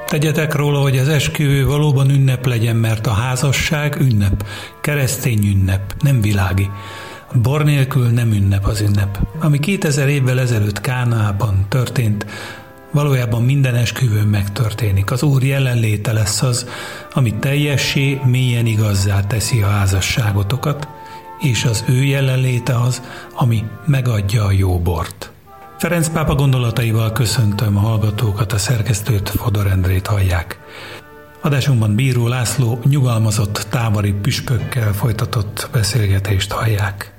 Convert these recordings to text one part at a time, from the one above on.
Tegyetek róla, hogy az esküvő valóban ünnep legyen, mert a házasság ünnep, keresztény ünnep, nem világi. Bor nélkül nem ünnep az ünnep. Ami 2000 évvel ezelőtt Kánában történt, valójában minden esküvőn megtörténik. Az Úr jelenléte lesz az, ami teljessé, mélyen igazzá teszi a házasságotokat, és az ő jelenléte az, ami megadja a jó bort. Ferenc pápa gondolataival köszöntöm a hallgatókat, a szerkesztőt, Fodor Endrét hallják. Adásunkban Bíró László nyugalmazott tábori püspökkel folytatott beszélgetést hallják.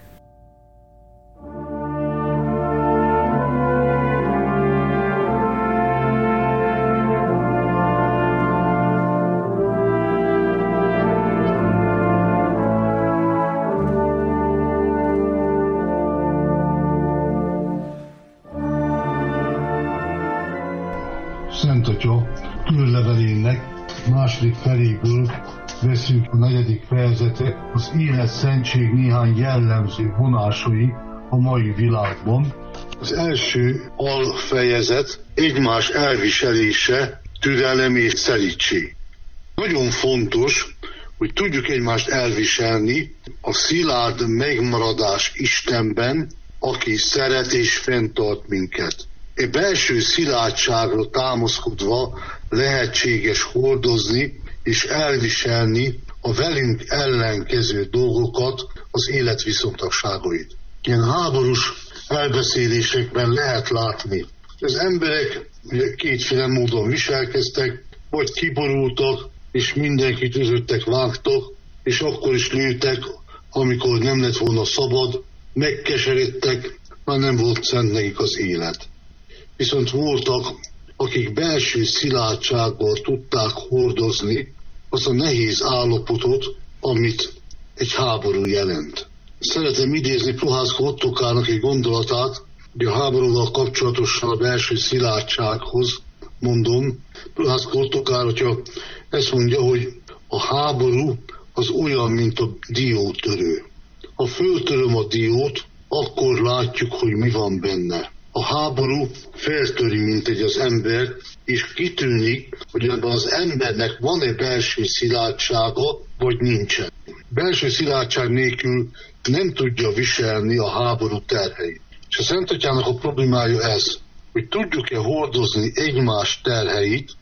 Szent Atya küllevelének második feléből veszünk a 4. fejezetet, az életszentség néhány jellemző vonásai a mai világban. Az első alfejezet egymás elviselése, türelem és szelídség. Nagyon fontos, hogy tudjuk egymást elviselni a szilárd megmaradás Istenben, aki szeret és fenntart minket. Egy belső szilárdságra támaszkodva lehetséges hordozni és elviselni a velünk ellenkező dolgokat, az élet viszontagságait. Ilyen háborús elbeszélésekben lehet látni. Az emberek kétféle módon viselkeztek, vagy kiborultak, és mindenkit üzöttek, vágtak, és akkor is lőtek, amikor nem lett volna szabad, megkeseredtek, már nem volt szent nekik az élet. Viszont voltak, akik belső szilárdsággal tudták hordozni azt a nehéz állapotot, amit egy háború jelent. Szeretem idézni Prohászka Ottokának egy gondolatát, hogy a háborúval kapcsolatosan a belső szilárdsághoz mondom. Prohászka Ottokár, hogyha ezt mondja, hogy a háború az olyan, mint a diótörő. Ha föltöröm a diót, akkor látjuk, hogy mi van benne. A háború feltöri, mint egy az ember, és kitűnik, hogy ebben az embernek van-e belső szilárdsága, vagy nincsen. Belső szilárdság nélkül nem tudja viselni a háború terheit. És a Szent Atyának a problémája ez, hogy tudjuk-e hordozni egymás terheit,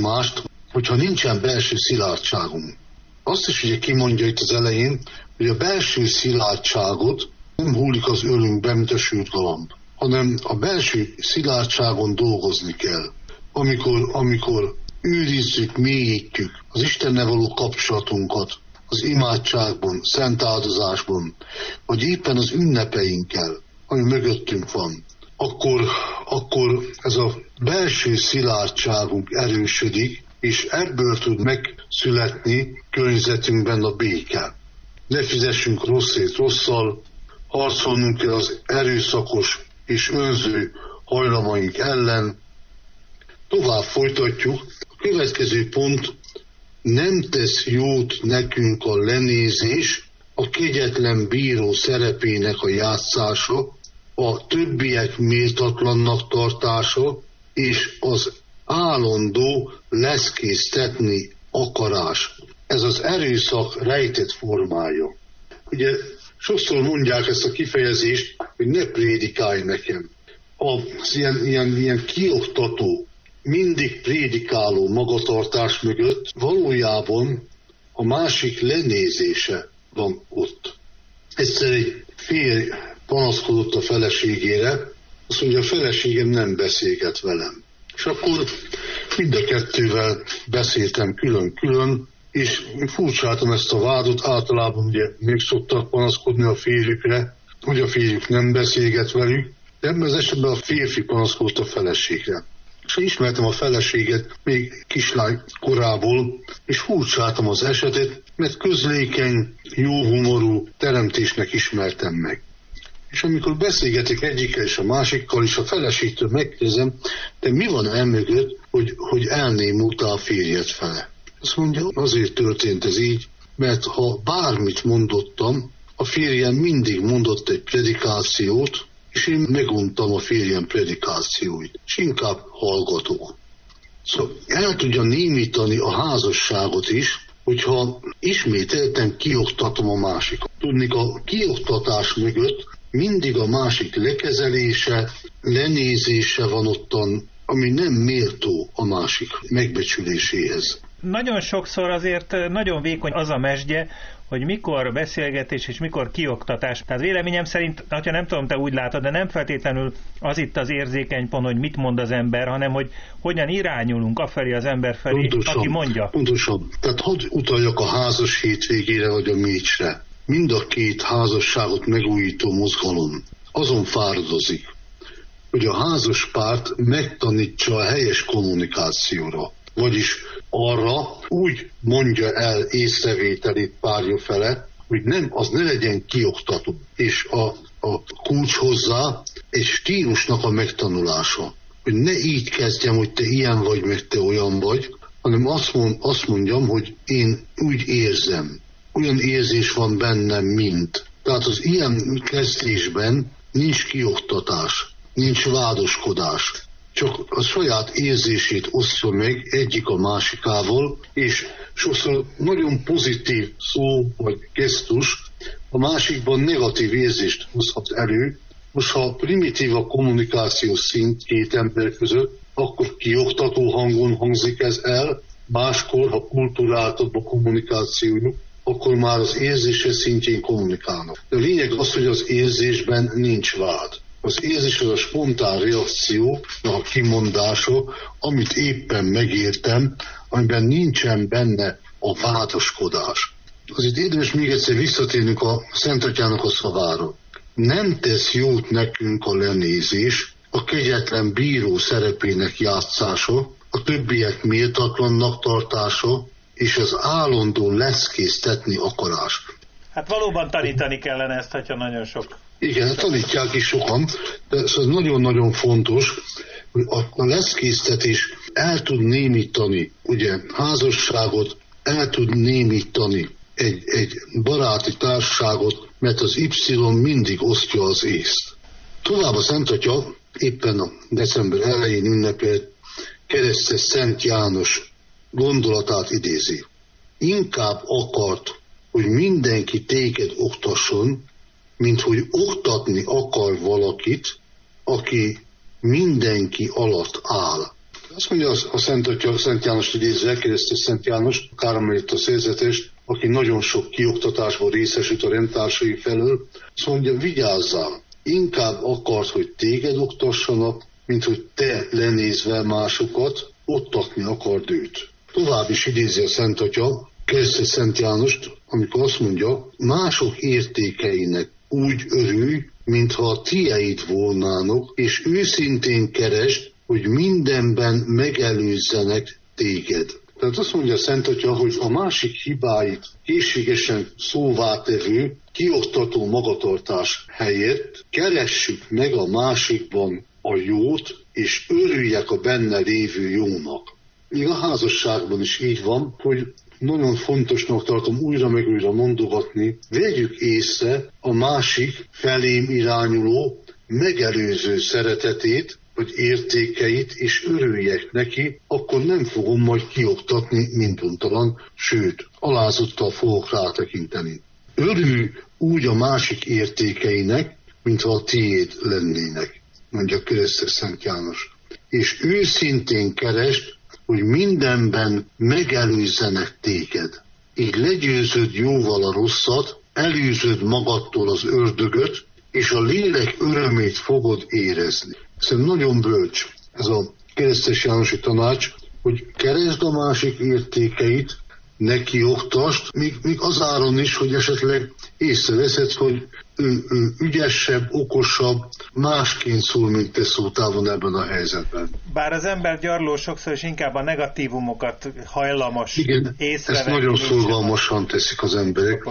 hogyha nincsen belső szilárdságunk. Azt is ugye kimondja itt az elején, hogy a belső szilárdságot nem hullik az ölünkbe, mint a sült galamb, hanem a belső szilárdságon dolgozni kell. Amikor őrizzük, mélyítjük az Istennel való kapcsolatunkat, az imádságban, szent áldozásban, vagy éppen az ünnepeinkkel, ami mögöttünk van, akkor ez a belső szilárdságunk erősödik, és ebből tud megszületni környezetünkben a béke. Ne fizessünk rosszét rosszal, harcolnunk kell az erőszakos és önző hajlamaink ellen. Tovább folytatjuk. A következő pont: nem tesz jót nekünk a lenézés, a kegyetlen bíró szerepének a játszása, a többiek méltatlannak tartása, és az állandó leszkésztetni akarás. Ez az erőszak rejtett formája. Ugye sokszor mondják ezt a kifejezést, hogy ne prédikálj nekem. Az ilyen kioktató, mindig prédikáló magatartás mögött valójában a másik lenézése van ott. Egyszer egy férj panaszkodott a feleségére, azt mondja, a feleségem nem beszélget velem. És akkor mind a kettővel beszéltem külön-külön, és furcsáltam ezt a vádot. Általában ugye még szoktak panaszkodni a férjükre, hogy a férjük nem beszélget velük, de ebben az esetben a férfi panaszkodott a feleségre. És ismertem a feleséget még kislány korából, és furcsáltam az esetet, mert közlékeny, jóhumorú teremtésnek ismertem meg. És amikor beszélgetek egyikkel és a másikkal, és a feleségtől megkérdezem, de mi van emögött, hogy elnémultál a férjed fele? Azt mondja, azért történt ez így, mert ha bármit mondottam, a férjem mindig mondott egy predikációt, és én meguntam a férjem predikációit, és inkább hallgatok. Szóval el tudja némítani a házasságot is, hogyha ismételten kioktatom a másikat. Tudni, a kioktatás mögött mindig a másik lekezelése, lenézése van ottan, ami nem méltó a másik megbecsüléséhez. Nagyon sokszor azért nagyon vékony az a mesdje, hogy mikor beszélgetés és mikor kioktatás. Tehát véleményem szerint, ha nem tudom, te úgy látod, de nem feltétlenül az itt az érzékeny pont, hogy mit mond az ember, hanem hogy hogyan irányulunk afelé az ember felé, pontosan, aki mondja. Pontosan. Tehát hadd utaljak a házas hétvégére vagy a mécsre. Mind a két házasságot megújító mozgalom azon fáradozik, hogy a házas párt megtanítsa a helyes kommunikációra. Vagyis arra úgy mondja el észrevételét párja fele, hogy az ne legyen kioktató. És a kulcs hozzá egy stílusnak a megtanulása. Hogy ne így kezdjem, hogy te ilyen vagy, meg te olyan vagy, hanem azt mondjam, hogy én úgy érzem. Olyan érzés van bennem, mint. Tehát az ilyen kezdésben nincs kioktatás, nincs vádoskodás. Csak a saját érzését osztja meg egyik a másikával, és sokszor nagyon pozitív szó vagy gesztus a másikban negatív érzést hozhat elő. Most ha primitív a kommunikáció szint két ember között, akkor kioktató hangon hangzik ez el, máskor, ha kulturáltabb a kommunikációjuk, akkor már az érzése szintjén kommunikálnak. De a lényeg az, hogy az érzésben nincs vád. Az érzés az a spontán reakció, a kimondása, amit éppen megértem, amiben nincsen benne a vádaskodás. Azért érdemes még egyszer visszatérnünk a Szent Atyának a szavára. Nem tesz jót nekünk a lenézés, a kegyetlen bíró szerepének játszása, a többiek méltatlannak tartása, és az állandó leszkéztetni akarás. Hát valóban tanítani kellene ezt, hogyha nagyon sok. Igen, tanítják is sokan, de ez nagyon-nagyon fontos, hogy a leszkéztetés el tud némítani, ugye, házasságot, el tud némítani egy baráti társaságot, mert az Y mindig osztja az észt. Tovább a Szent Atya éppen a december elején ünnepelt keresztes Szent János gondolatát idézi. Inkább akart, hogy mindenki téged oktasson, mint hogy oktatni akar valakit, aki mindenki alatt áll. Azt mondja a Szent Atya, Szent János idézve, keresztes Szent János, Kármelita szerzetest, aki nagyon sok kioktatásban részesült a rendtársai felől, azt mondja, vigyázzál, inkább akart, hogy téged oktassanak, mint hogy te lenézve másokat, oktatni akard őt. Tovább is idézi a Szent Atya, keresztes Szent Jánost, amikor azt mondja, mások értékeinek úgy örülj, mintha a tieid volnának, és őszintén keresd, hogy mindenben megelőzzenek téged. Tehát azt mondja a Szent Atya, hogy a másik hibáit készségesen szóvá tevő, kioktató magatartás helyett keressük meg a másikban a jót, és örüljek a benne lévő jónak. Még a házasságban is így van, hogy nagyon fontosnak tartom újra meg újra mondogatni, vegyük észre a másik felém irányuló, megelőző szeretetét, vagy értékeit, és örüljek neki, akkor nem fogom majd kioktatni minduntalan, sőt, alázottal fogok rátekinteni. Örülj úgy a másik értékeinek, mintha a tiéd lennének, mondja keresztes Szent János. És őszintén keresd, hogy mindenben megelőzzenek téged. Így legyőzöd jóval a rosszat, elűzöd magadtól az ördögöt, és a lélek örömét fogod érezni. Szerintem nagyon bölcs ez a keresztes Jánosi tanács, hogy keresd a másik értékeit, ne kioktasd, még az áron is, hogy esetleg észreveszed, hogy ő ügyesebb, okosabb, másként szól, mint te szótávon ebben a helyzetben. Bár az ember gyarló sokszor is inkább a negatívumokat hajlamos észrevenni. Ezt nagyon szorgalmasan teszik az emberek.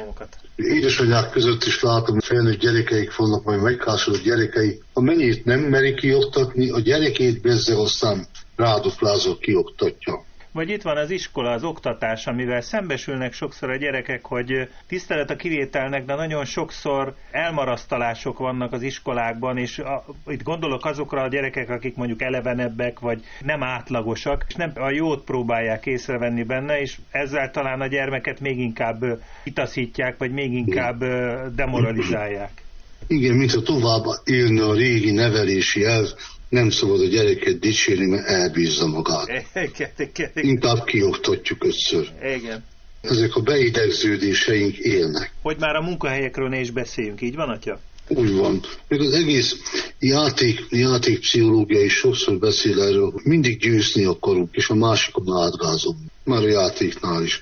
Édesanyák között is látom, felnőtt gyerekeik vannak, majd megkásodott gyerekei. A mennyit nem meri kioktatni, a gyerekét bezzeg aztán ráduplázva kioktatja. Vagy itt van az iskola, az oktatás, amivel szembesülnek sokszor a gyerekek, hogy tisztelet a kivételnek, de nagyon sokszor elmarasztalások vannak az iskolákban, és itt gondolok azokra a gyerekek, akik mondjuk elevenebbek, vagy nem átlagosak, és nem a jót próbálják észrevenni benne, és ezzel talán a gyermeket még inkább kitaszítják, vagy még inkább demoralizálják. Igen, mintha tovább élne a régi nevelési elv, nem szabad a gyereket dicsérni, mert elbízza magát. Igen. Inkább kioktatjuk ötször. Igen. Ezek a beidegződéseink élnek. Hogy már a munkahelyekről ne is beszéljünk, így van, atya? Úgy van. Még az egész játékpszichológia is sokszor beszél erről, hogy mindig győzni akarunk, és a másikon átgázunk. Már a játéknál is.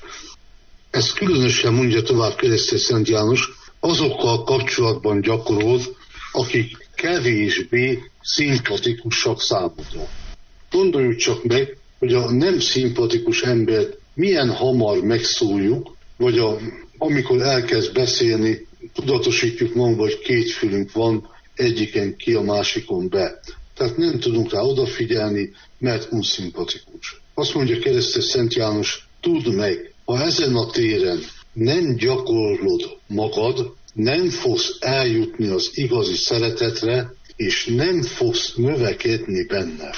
Ezt különösen mondja tovább Keresztes Szent János, azokkal kapcsolatban gyakorol, akik kevésbé szimpatikusak számodra. Gondoljuk csak meg, hogy a nem szimpatikus embert milyen hamar megszóljuk, vagy amikor elkezd beszélni, tudatosítjuk magunkba, hogy két fülünk van, egyiken ki, a másikon be. Tehát nem tudunk rá odafigyelni, mert unszimpatikus. Azt mondja Keresztes Szent János, tudd meg, ha ezen a téren nem gyakorlod magad, nem fogsz eljutni az igazi szeretetre, és nem fogsz növekedni benne.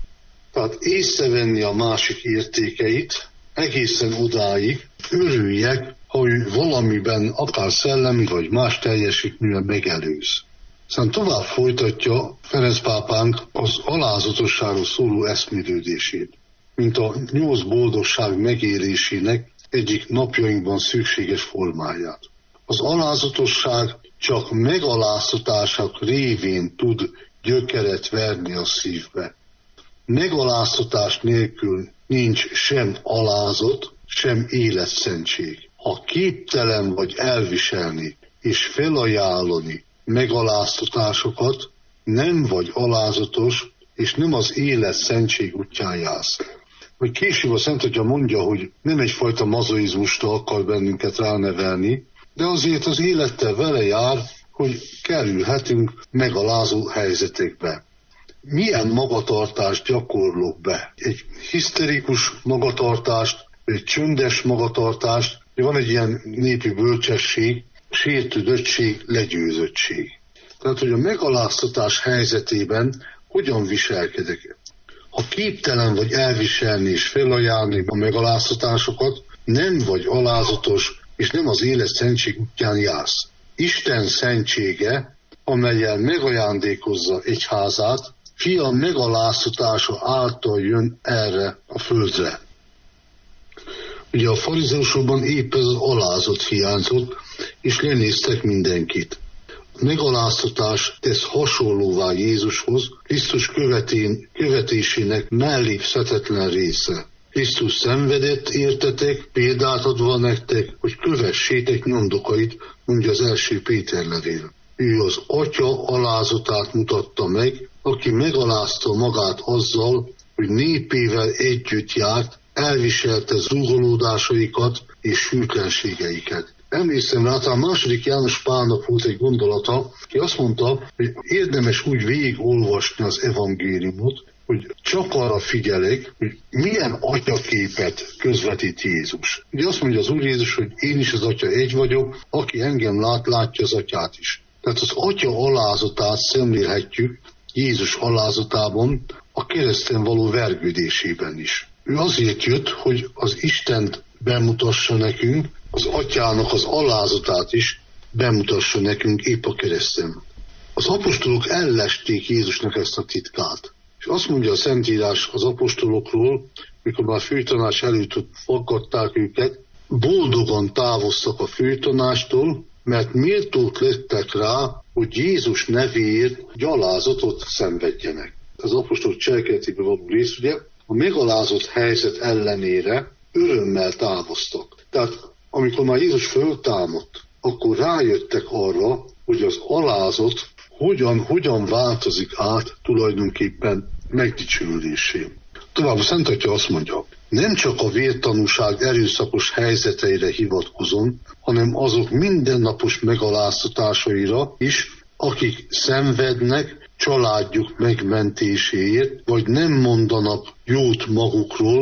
Tehát észrevenni a másik értékeit, egészen odáig örüljek, ha ő valamiben, akár szellemi vagy más teljesítményben megelőz. Aztán tovább folytatja Ferenc pápánk az alázatosságról szóló eszmélődését, mint a 8 boldogság megélésének egyik napjainkban szükséges formáját. Az alázatosság csak megaláztatások révén tud gyökeret verni a szívbe. Megaláztatás nélkül nincs sem alázat, sem életszentség. Ha képtelen vagy elviselni és felajánlani megaláztatásokat, nem vagy alázatos, és nem az életszentség útján jársz. Vagy később a Szent Atya mondja, hogy nem egyfajta mazoizmusra akar bennünket ránevelni, de azért az élettel vele jár, hogy kerülhetünk megalázó helyzetekbe. Milyen magatartást gyakorlok be? Egy hiszterikus magatartást, egy csöndes magatartást, van egy ilyen népi bölcsesség, sértődöttség, legyőzöttség. Tehát, hogy a megaláztatás helyzetében hogyan viselkedek? Ha képtelen vagy elviselni és felajánlani a megaláztatásokat, nem vagy alázatos, és nem az élet szentség útján jársz. Isten szentsége, amellyel megajándékozza egyházát, fia megaláztatása által jön erre a földre. Ugye a farizeusokban épp ez az alázat hiányzott, és lenéztek mindenkit. A megaláztatás tesz hasonlóvá Jézushoz, Krisztus követésének mellépszetetlen része. Krisztus szenvedett értetek, példát adva nektek, hogy kövessétek nyomdokait, mondja az első Péter levél. Ő az Atya alázatát mutatta meg, aki megalázta magát azzal, hogy népével együtt járt, elviselte zúgolódásaikat és hűtlenségeiket. Emlékszem rá, a második János Pálnak volt egy gondolata, ki azt mondta, hogy érdemes úgy végigolvasni az evangéliumot, hogy csak arra figyelek, hogy milyen atyaképet közvetít Jézus. Ugye azt mondja az Úr Jézus, hogy én is az Atya egy vagyok, aki engem lát, látja az Atyát is. Tehát az Atya alázatát szemlélhetjük Jézus alázatában, a kereszten való vergődésében is. Ő azért jött, hogy az Istent bemutassa nekünk, az Atyának az alázatát is bemutassa nekünk épp a kereszten. Az apostolok ellesték Jézusnak ezt a titkát. És azt mondja a Szentírás az apostolokról, mikor már főtanács előtt faggatták őket, boldogan távoztak a főtanástól, mert méltók lettek rá, hogy Jézus nevéért gyalázatot szenvedjenek. Az apostolok cselekedetében való rész, ugye, a megalázott helyzet ellenére örömmel távoztak. Tehát amikor már Jézus föltámadt, akkor rájöttek arra, hogy az alázat hogyan változik át tulajdonképpen megdicsőülésé. Tovább a Szent Atya azt mondja, nem csak a vértanúság erőszakos helyzeteire hivatkozom, hanem azok mindennapos megaláztatásaira is, akik szenvednek családjuk megmentéséért, vagy nem mondanak jót magukról,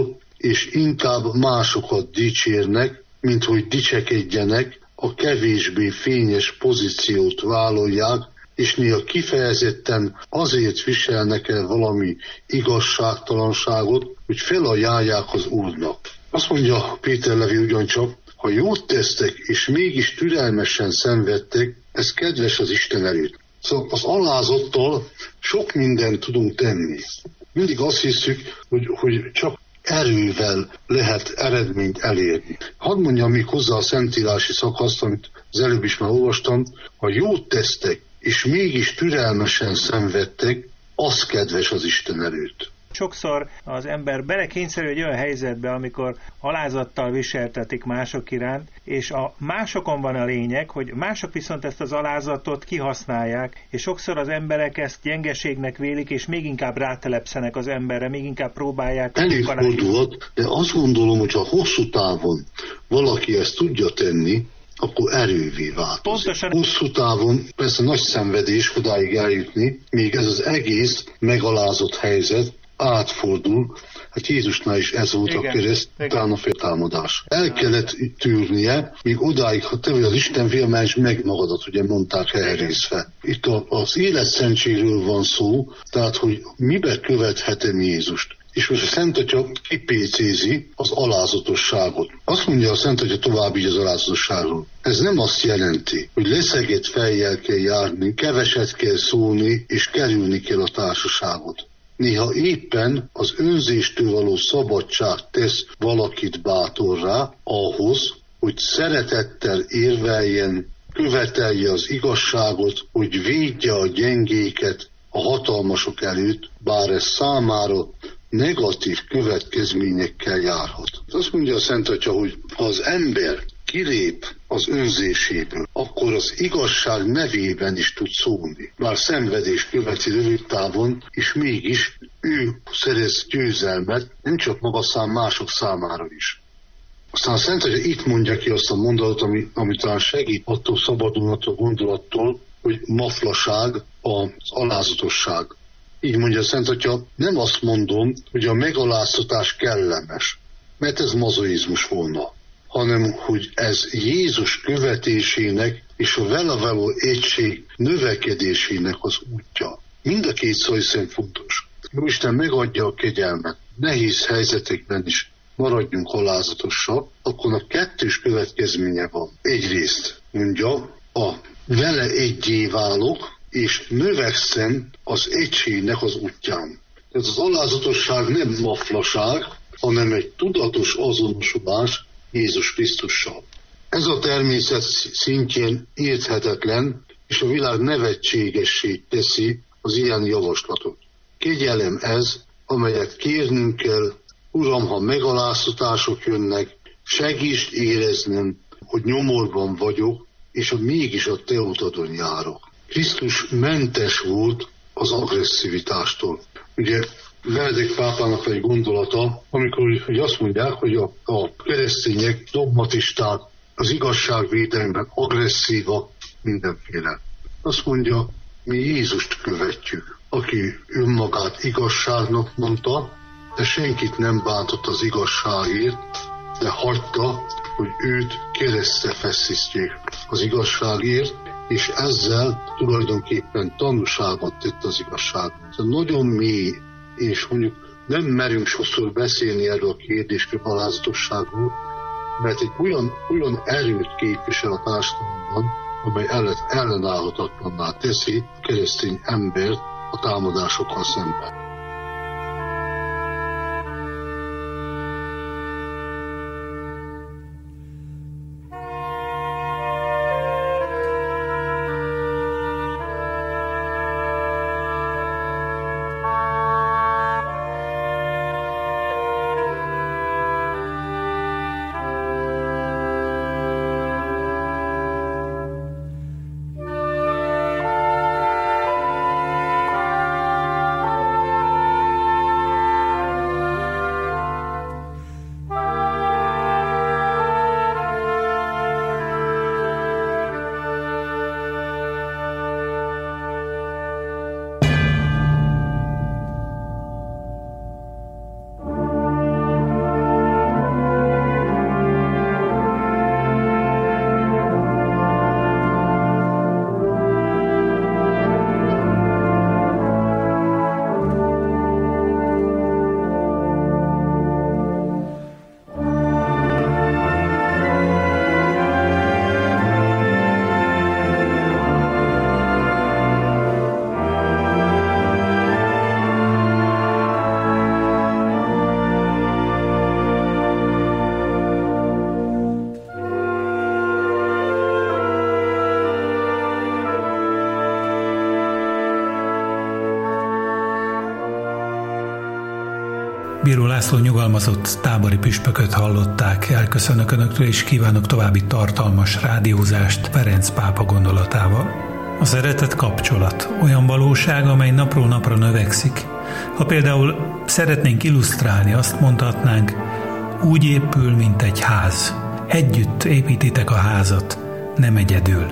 és inkább másokat dicsérnek, mint hogy dicsekedjenek, a kevésbé fényes pozíciót vállalják, és néha kifejezetten azért viselnek el valami igazságtalanságot, hogy felajánlják az Úrnak. Azt mondja Péter Levi ugyancsak, ha jót tesztek, és mégis türelmesen szenvedtek, ez kedves az Isten előtt. Szóval az alázattal sok mindent tudunk tenni. Mindig azt hiszük, hogy csak erővel lehet eredményt elérni. Hadd mondjam még hozzá a szentírási szakaszt, amit az előbb is már olvastam, ha jót tesztek, és mégis türelmesen szenvedtek, az kedves az Isten előtt. Sokszor az ember belekényszerül egy olyan helyzetbe, amikor alázattal viseltetik mások iránt, és a másokon van a lényeg, hogy mások viszont ezt az alázatot kihasználják, és sokszor az emberek ezt gyengeségnek vélik, és még inkább rátelepszenek az emberre, még inkább próbálják. Előfordulhat, de azt gondolom, hogy ha hosszú távon valaki ezt tudja tenni, akkor erővé változik. Pontosan. Hosszú távon persze nagy szenvedés odáig eljutni, még ez az egész megalázott helyzet átfordul. Hát Jézusnál is ez volt a kereszt, utána a feltámadás. El kellett tűrnie, míg odáig, ha te vagy az Isten félme, és meg magadat, ugye mondták elrészve. Itt az életszentségről van szó, tehát, hogy mibe követhetem Jézust. És most a Szent Atya kipécézi az alázatosságot. Azt mondja a Szent Atya tovább így az alázatosságról. Ez nem azt jelenti, hogy leszegett fejjel kell járni, keveset kell szólni, és kerülni kell a társaságot. Néha éppen az önzéstől való szabadság tesz valakit bátorrá ahhoz, hogy szeretettel érveljen, követelje az igazságot, hogy védje a gyengéket a hatalmasok előtt, bár ez számára negatív következményekkel járhat. Azt mondja a Szent Atya, hogy ha az ember kilép az önzéséből, akkor az igazság nevében is tud szólni. Bár szenvedés követi rövid távon, és mégis ő szerez győzelmet, nem csak maga mások számára is. Aztán a Szent Atya itt mondja ki azt a mondatot, ami talán segít attól szabadulhat a gondolattól, hogy maflaság az alázatosság. Így mondja a Szent Atya, nem azt mondom, hogy a megaláztatás kellemes, mert ez mazoizmus volna, hanem hogy ez Jézus követésének és a vele való egység növekedésének az útja. Mind a két szó hiszen fontos. Jóisten megadja a kegyelmet. Nehéz helyzetekben is maradjunk alázatosak, akkor a kettős következménye van. Egyrészt mondja, a vele egyé válok, és növekszem az egységnek az útján. Ez az alázatosság nem maflaság, hanem egy tudatos azonosulás Jézus Krisztussal. Ez a természet szintjén érthetetlen, és a világ nevetségessé teszi az ilyen javaslatot. Kegyelem ez, amelyet kérnünk kell, Uram, ha megaláztatások jönnek, segítsd éreznem, hogy nyomorban vagyok, és mégis a te utadon járok. Krisztus mentes volt az agresszivitástól. Ugye Benedikt pápának egy gondolata, amikor hogy azt mondják, hogy a keresztények dogmatisták az igazságvédelemben agresszívak mindenféle. Azt mondja, mi Jézust követjük, aki önmagát igazságnak mondta, de senkit nem bántott az igazságért, de hagyta, hogy őt keresztre feszítjék az igazságért, és ezzel tulajdonképpen tanúságot tett az igazság. Ez nagyon mély, és mondjuk nem merünk sokszor beszélni erről a kérdésről, alázatosságról, mert egy olyan erőt képvisel a társadalomban, amely ellenállhatatlanná teszi a keresztény embert a támadásokkal szemben. Bíró László nyugalmazott tábori püspököt hallották. Elköszönök Önöktől, és kívánok további tartalmas rádiózást Ferenc pápa gondolatával. A szeretet kapcsolat, olyan valóság, amely napról napra növekszik. Ha például szeretnénk illusztrálni, azt mondhatnánk, úgy épül, mint egy ház. Együtt építitek a házat, nem egyedül.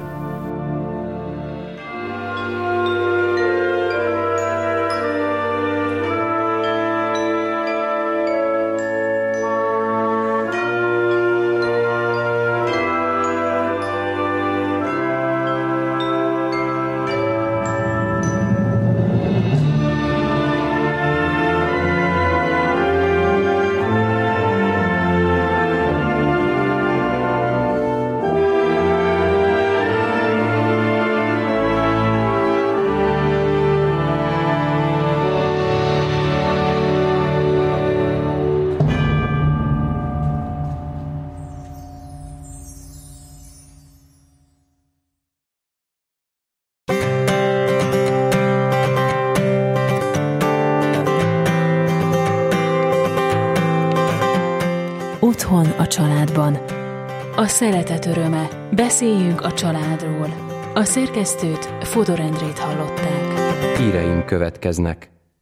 Otthon a családban. A szeretet öröme. Beszéljünk a családról. A szerkesztőt, Fodor Endrét hallották. Híreink következnek.